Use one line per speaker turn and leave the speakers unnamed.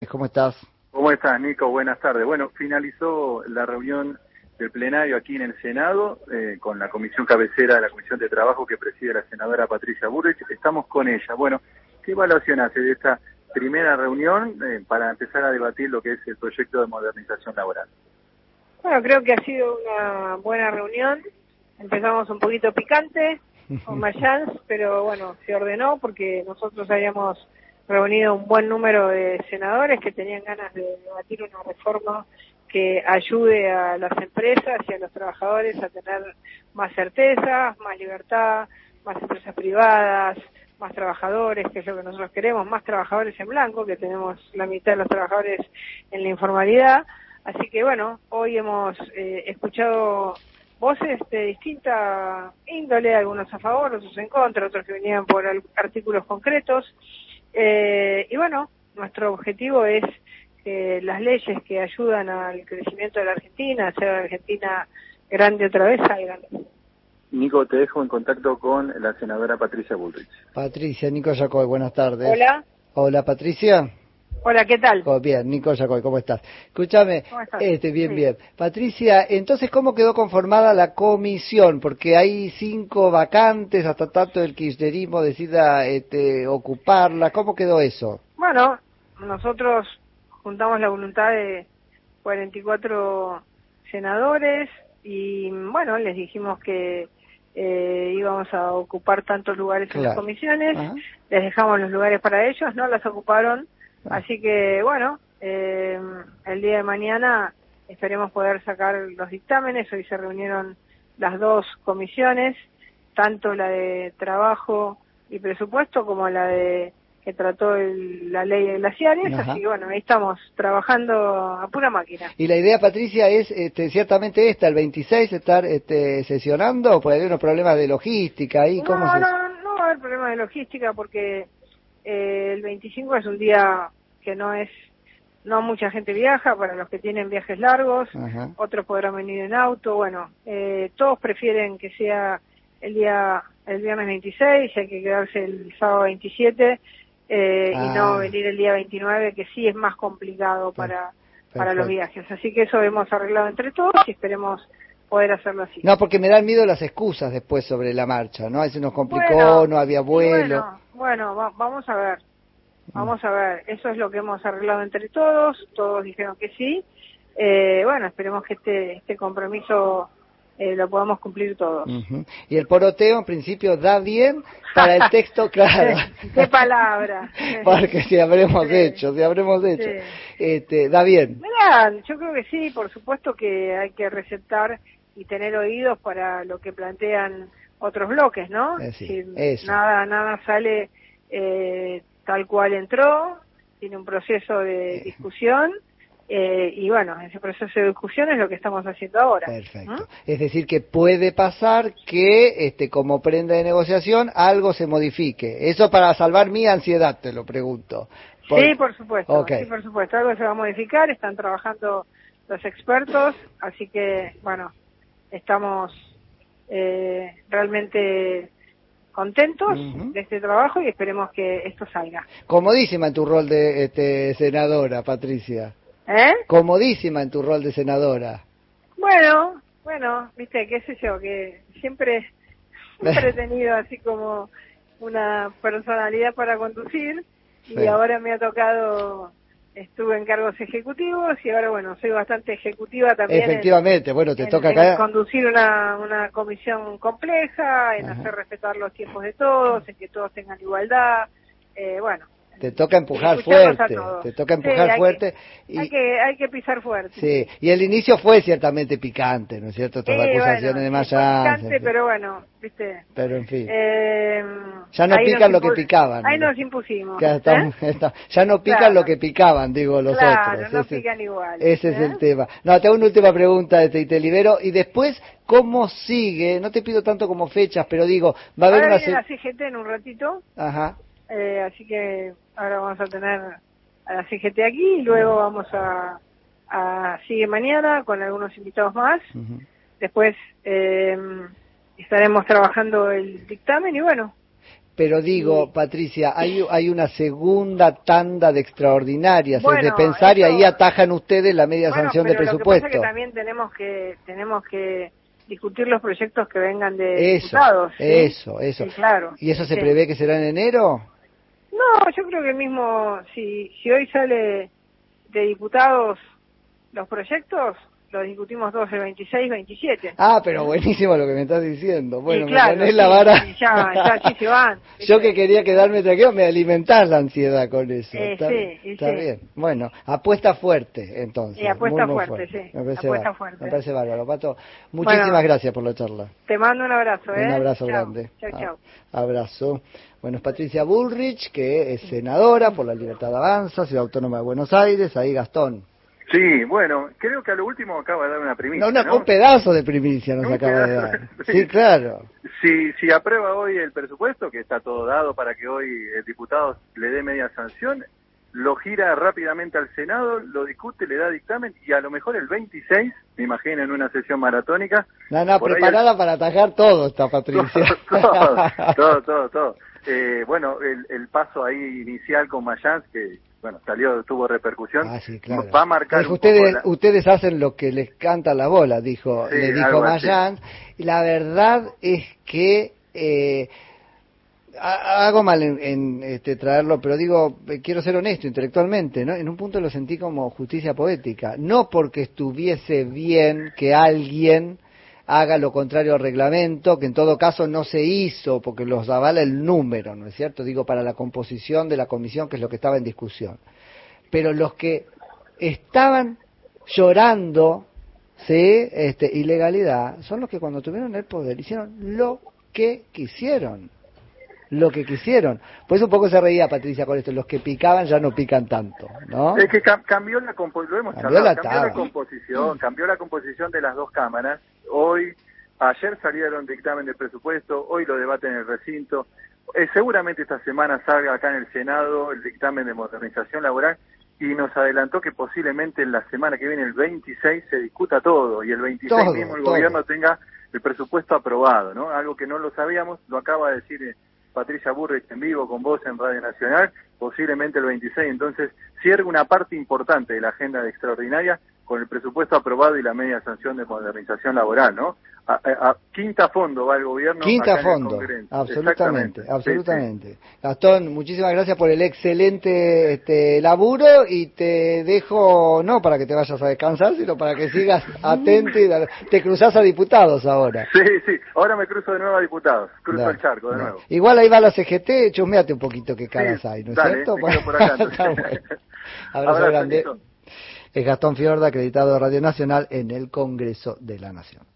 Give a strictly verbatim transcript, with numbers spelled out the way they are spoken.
¿Cómo estás?
¿Cómo estás, Nico? Buenas tardes. Bueno, finalizó la reunión del plenario aquí en el Senado eh, con la comisión cabecera de la Comisión de Trabajo que preside la senadora Patricia Bullrich. Estamos con ella. Bueno, ¿qué evaluación hace de esta primera reunión eh, para empezar a debatir lo que es el proyecto de modernización laboral?
Bueno, creo que ha sido una buena reunión. Empezamos un poquito picante, con Mayans, pero bueno, se ordenó porque nosotros habíamos reunido un buen número de senadores que tenían ganas de debatir una reforma que ayude a las empresas y a los trabajadores a tener más certeza, más libertad, más empresas privadas, más trabajadores, que es lo que nosotros queremos, más trabajadores en blanco, que tenemos la mitad de los trabajadores en la informalidad. Así que bueno, hoy hemos eh, escuchado voces de distinta índole, algunos a favor, otros en contra, otros que venían por artículos concretos. Eh, y bueno, nuestro objetivo es que las leyes que ayudan al crecimiento de la Argentina, hacer a la Argentina grande otra vez, salgan.
Nico, te dejo en contacto con la senadora Patricia Bullrich.
Patricia, Nico Yacoy, buenas tardes.
Hola.
Hola, Patricia.
Hola, ¿qué tal?
Oh, bien, Nico Yacoy, ¿cómo estás? Escúchame,
¿Cómo estás?
este, bien,
Sí.
bien. Patricia, entonces, ¿cómo quedó conformada la comisión? Porque hay cinco vacantes, hasta tanto el kirchnerismo decida este, ocuparla. ¿Cómo quedó eso?
Bueno, nosotros juntamos la voluntad de cuarenta y cuatro senadores y bueno, les dijimos que eh, íbamos a ocupar tantos lugares
Claro.
en las comisiones.
Ajá.
Les dejamos los lugares para ellos, no las ocuparon.
Ah.
Así que, bueno, eh, el día de mañana esperemos poder sacar los dictámenes. Hoy se reunieron las dos comisiones, tanto la de Trabajo y Presupuesto como la de que trató el, la ley de glaciares.
Ajá.
Así que, bueno, ahí estamos trabajando a pura máquina.
Y la idea, Patricia, es este, ciertamente esta, el veintiséis, estar este, sesionando, porque hay unos problemas de logística ahí. ¿Cómo
No,
se...
no, no va a haber problema de logística porque eh, el veinticinco es un día que no es, no mucha gente viaja, para los que tienen viajes largos,
Ajá.
otros podrán venir en auto, bueno, eh, todos prefieren que sea el día, el viernes veintiséis, hay que quedarse el sábado veintisiete, eh,
Ah.
y no venir el día veintinueve, que sí es más complicado para, para los viajes, así que eso hemos arreglado entre todos y esperemos poder hacerlo así.
No, porque me dan miedo las excusas después sobre la marcha, ¿no? Ahí se nos complicó,
Bueno,
no había
sí,
vuelo.
bueno, bueno, va- vamos a ver. Vamos a ver, eso es lo que hemos arreglado entre todos, todos dijeron que sí. Eh, bueno, esperemos que este este compromiso eh, lo podamos cumplir todos.
Uh-huh. Y el poroteo en principio da bien para el texto, claro.
¿Qué palabra?
Porque si habremos
Sí.
hecho, si habremos hecho,
Sí.
este, da bien.
Mirá, yo creo que sí, por supuesto que hay que receptar y tener oídos para lo que plantean otros bloques, ¿no?
Eh, sí,
Si
eso.
nada, nada sale eh, tal cual entró, tiene un proceso de discusión, eh, y bueno, ese proceso de discusión es lo que estamos haciendo ahora.
Perfecto.
¿Mm?
Es decir, que puede pasar que, este, como prenda de negociación, algo se modifique. Eso para salvar mi ansiedad, te lo pregunto. Por...
Sí, por supuesto,
Okay.
sí, por supuesto, algo se va a modificar, están trabajando los expertos, así que, bueno, estamos eh, realmente contentos
Uh-huh.
de este trabajo y esperemos que esto salga.
Comodísima en tu rol de este, senadora, Patricia.
¿Eh?
Comodísima en tu rol de senadora.
Bueno, bueno, viste, qué sé yo, que siempre, siempre he tenido así como una personalidad para conducir y
Sí.
ahora me ha tocado, estuve en cargos ejecutivos y ahora bueno, soy bastante ejecutiva también.
Efectivamente,
en,
bueno, te
en,
toca
en
acá.
conducir una, una comisión compleja, en
Ajá.
hacer respetar los tiempos de todos, en que todos tengan igualdad, eh, bueno.
Te toca empujar
escucharlos a
fuerte,
todos.
te toca
Sí,
empujar
hay
fuerte.
que,
y,
hay que hay que pisar fuerte.
sí, y el inicio fue ciertamente picante, ¿no es cierto? Estas
Sí,
acusaciones
bueno,
de
sí,
Mayans.
fue picante, pero bueno, viste.
Pero en fin.
Eh,
Ya no
ahí
pican lo
nos
que picaban.
Ahí
¿no?
nos impusimos.
Ya, estamos,
¿eh?
está- ya no pican
Claro.
lo que picaban, digo, los
Claro,
otros.
no
ese,
pican igual.
Ese es
¿eh?
el tema. No, te hago una última pregunta este, y te libero. Y después, ¿cómo sigue? No te pido tanto como fechas, pero digo, va a haber
Ahora
una...
viene
se-
la C G T en un ratito,
Ajá.
eh, así que ahora vamos a tener a la C G T aquí y luego vamos a, a sigue mañana con algunos invitados más.
Uh-huh.
Después eh, estaremos trabajando el dictamen y bueno,
Pero digo,
Sí.
Patricia, hay, hay una segunda tanda de extraordinarias,
Bueno,
es de pensar,
eso,
y ahí atajan ustedes la media
bueno,
sanción de
pero
presupuesto.
Lo que pasa es que también tenemos que tenemos que discutir los proyectos que vengan de
Eso,
diputados. ¿sí?
eso, eso.
Sí, claro.
¿Y eso
sí,
se
sí.
prevé que será en enero?
No, yo creo que mismo, si, si hoy sale de diputados los proyectos, los discutimos todos el veintiséis, veintisiete.
Ah, pero buenísimo lo que me estás diciendo. Bueno,
Sí, claro,
me ponés
sí,
la vara.
sí, ya, ya sí se van.
Yo que quería quedarme tranquilo, me alimentás la ansiedad con eso.
Eh,
está
sí,
bien,
y
está
sí.
bien. Bueno, apuesta fuerte, entonces.
Y apuesta
muy, muy
fuerte, sí.
Me parece
Apuesta
bárbaro.
fuerte.
Me parece bárbaro, Pato. Muchísimas
Bueno,
gracias por la charla.
te mando un abrazo, ¿eh?
Un abrazo
Chau.
grande.
Chau, chau.
Ah, abrazo. Bueno, es Patricia Bullrich, que es senadora por la Libertad Avanza, Ciudad Autónoma de Buenos Aires. Ahí, Gastón.
Sí, bueno, creo que a lo último acaba de dar una primicia,
No, una,
¿no?
Un pedazo de primicia nos
Un
acaba de
pedazo.
dar. Sí, claro.
Si, si aprueba hoy el presupuesto, que está todo dado para que hoy el diputado le dé media sanción, lo gira rápidamente al Senado, lo discute, le da dictamen y a lo mejor el veintiséis, me imagino en una sesión maratónica.
No, no, preparada el... para atajar todo esta Patricia.
todo, todo, todo. todo. Eh, bueno, el, el paso ahí inicial con Mayans, que bueno, salió, tuvo repercusión,
ah, sí, claro.
va a marcar
dijo,
un
ustedes,
poco la...
ustedes hacen lo que les canta la bola, dijo,
sí,
le dijo Mayans,
así.
y la verdad es que eh, hago mal en, en este, traerlo, pero digo, quiero ser honesto intelectualmente, ¿no? En un punto lo sentí como justicia poética, no porque estuviese bien que alguien haga lo contrario al reglamento, que en todo caso no se hizo, porque los avala el número, ¿no es cierto? Digo, para la composición de la comisión, que es lo que estaba en discusión. Pero los que estaban llorando, ¿sí? Este, ilegalidad, son los que cuando tuvieron el poder hicieron lo que quisieron. Lo que quisieron. Pues un poco se reía Patricia con esto, los que picaban ya no pican tanto, ¿no?
Es que cam cambió la composición, lo hemos
cambió
charlado,
la
cambió la composición, cambió la composición de las dos cámaras. Hoy, ayer salieron dictamen de presupuesto, hoy lo debaten en el recinto. Eh, seguramente esta semana salga acá en el Senado el dictamen de modernización laboral y nos adelantó que posiblemente en la semana que viene, el veintiséis, se discuta todo y el veintiséis
todo,
mismo el
todo.
gobierno tenga el presupuesto aprobado, ¿no? Algo que no lo sabíamos, lo acaba de decir eh, Patricia Bullrich en vivo con vos en Radio Nacional, posiblemente el veintiséis, entonces cierra una parte importante de la agenda de extraordinaria con el presupuesto aprobado y la media sanción de modernización laboral, ¿no? A, a, a quinta fondo va el gobierno.
Quinta
acá
fondo,
en el
absolutamente, absolutamente.
Sí, sí.
Gastón, muchísimas gracias por el excelente este, laburo y te dejo, no para que te vayas a descansar, sino para que sigas atento y te cruzás a diputados ahora.
Sí, sí, ahora me cruzo de nuevo a diputados, cruzo
da,
el charco de
da.
nuevo.
Igual ahí va la C G T, chusmeate un poquito qué caras
sí,
hay, ¿no es
dale,
cierto?
Me quedo por acá,
Está bueno. Abrazo,
Abrazo
grande.
Tito.
Es Gastón Fiorda, acreditado de Radio Nacional en el Congreso de la Nación.